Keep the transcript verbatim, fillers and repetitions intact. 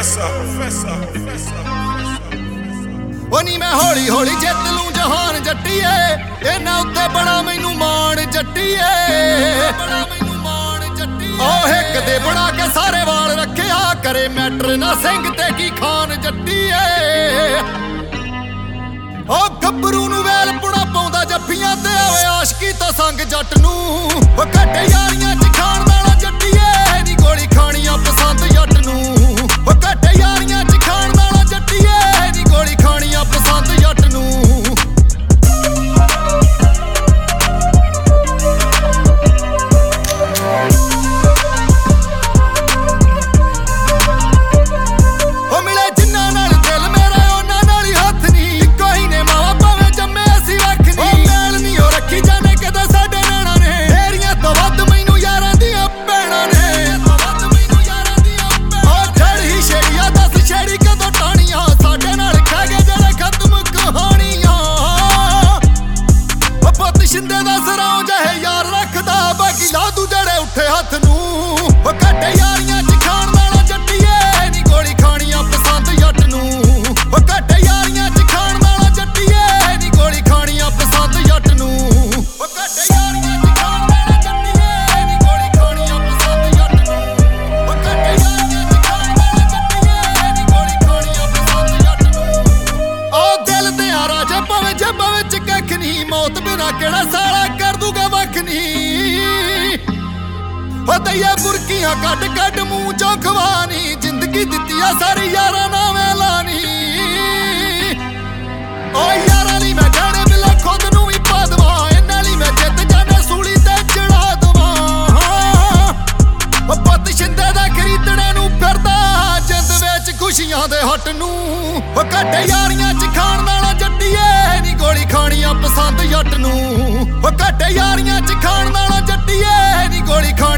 Professor, Professor, Professor, ਉਹ ਨੀ ਮੈਂ ਹੌਲੀ ਹੌਲੀ ਜਿੱਤ ਲੂੰ ਜਹਾਨ ਜੱਟੀਏ, ਇਹਨਾਂ ਉੱਤੇ ਬੜਾ ਮੈਨੂੰ ਮਾਣ ਜੱਟੀਏ, ਬੜਾ ਮੈਨੂੰ ਮਾਣ ਜੱਟੀਏ। ਉਹ ਇੱਕ ਦੇ ਬਣਾ ਕੇ ਸਾਰੇ ਵਾਲ ਰੱਖਿਆ ਕਰੇ ਮੈਟਰ ਨਾ ਸਿੰਘ ਤੇ ਕੀ ਖਾਨ ਜੱਟੀਏ। ਉਹ ਗੱਭਰੂ ਨੂੰ ਵੇਲ ਪੁਣਾ ਪਾਉਂਦਾ ਜੱਫੀਆਂ ਤੇ ਆਵੇ ਆਸ਼ਕੀ ਤੋਂ ਸੰਗ ਜੱਟ ਨੂੰ। ਉਹ ਘੱਟੇ ਯਾਰੀਆਂ ਚ ਖਾਣ ਵਾਲਾ ਜੱਟੀਏ, ਨੀ ਗੋਲੀ ਖਾਣੀਆਂ ਪਸੰਦ ਜੱਟ ਨੂੰ। ਉਹ ਘੱਟੇ ਯਾਰੀਆਂ ਚ ਖਾਣ ਵਾਲਾ ਜੱਟੀਏ, ਨੀ ਗੋਲੀ ਖਾਣੀਆਂ ਪਸੰਦ ਜੱਟ ਨੂੰ। ਸ਼ਿੰਦੇ ਦਾ ਸਰਾਉ ਜਹੇ ਯਾਰ ਰੱਖਦਾ ਬਾਕੀ ਲਾ ਦੂ ਜਿਹੜੇ ਉੱਠੇ ਹੱਥ ਨੂੰ। ਉਹ ਘੱਟੇ ਯਾਰੀਆਂ ਚ ਖਾਣ ਵਾਲਾ ਜੱਟੀਏ, ਨੀ ਗੋਲੀ ਖਾਣੀਆਂ ਪਸੰਦ ਜੱਟ ਨੂੰ। ਉਹ ਘੱਟੇ ਯਾਰੀਆਂ ਚ ਖਾਣ ਵਾਲਾ ਜੱਟੀਏ, ਨੀ ਗੋਲੀ ਖਾਣੀਆਂ ਪਸੰਦ ਜੱਟ ਨੂੰ। ਉਹ ਘੱਟੇ ਯਾਰੀਆਂ ਚ ਖਾਣ ਵਾਲਾ ਜੱਟੀਏ, ਨੀ ਗੋਲੀ ਖਾਣੀਆਂ ਪਸੰਦ ਜੱਟ ਨੂੰ। ਉਹ ਘੱਟੇ ਯਾਰੀਆਂ ਚ ਖਾਣ ਵਾਲਾ ਜੱਟੀਏ, ਨੀ ਗੋਲੀ ਖਾਣੀਆਂ ਪਸੰਦ ਜੱਟ ਨੂੰ। ਉਹ ਦਿਲ ਤੇ ਆ ਰਾਜੇ ਭਾਵੇਂ ਜੱਬਾਂ ਵਿੱਚ ਕੱਖ ਨਹੀਂ, ਮੌਤ ਬਿਨਾ ਕਿਹੜਾ ਸਾਲਾ ਕਰ ਦੂਗਾ ਵੱਖ ਨੀ। ਉਹ ਦਈਏ ਬੁਰਕੀਆਂ ਕੱਢ ਕੱਢ ਮੂੰਹ ਚੋਂ ਖਵਾਨੀ, ਜ਼ਿੰਦਗੀ ਦਿੱਤੀ ਆ ਸਾਰੇ ਯਾਰਾਂ ਨਾਲ ਵੇਲਾਨੀ। ਉਹ ਯਾਰਾਂ ਲਈ ਮੈਂ ਗਾਣੇ ਮਿਲਾ ਖੁਦ ਨੂੰ ਵੀ ਪਾ ਦਵਾਂ, ਇਹਨਾਂ ਲਈ ਮੈਂ ਜਿੱਤ ਜਾਣਾ ਸੂਲੀ ਤੇ ਚੜਾ ਦਵਾਂ। ਉਹ ਪੁੱਤ ਸ਼ਿੰਦੇ ਦਾ ਖਰੀਦਣੇ ਨੂੰ ਫਿਰਦਾ ਜਿੰਦ ਵਿੱਚ ਖੁਸ਼ੀਆਂ ਦੇ ਹੱਟ ਨੂੰ। ਉਹ ਘੱਟੇ ਯਾਰੀਆਂ ਚ ਖਾਣ ਵਾਲਾ ਜੱਟੀਏ, ਨੀ ਗੋਲੀ ਖਾਣੀਆਂ ਪਸੰਦ ਜੱਟ ਨੂੰ। ਉਹ ਘੱਟੇ ਯਾਰੀਆਂ ਚ ਖਾਣ ਵਾਲਾ ਜੱਟੀਏ, ਨੀ ਗੋਲੀ ਖਾਣ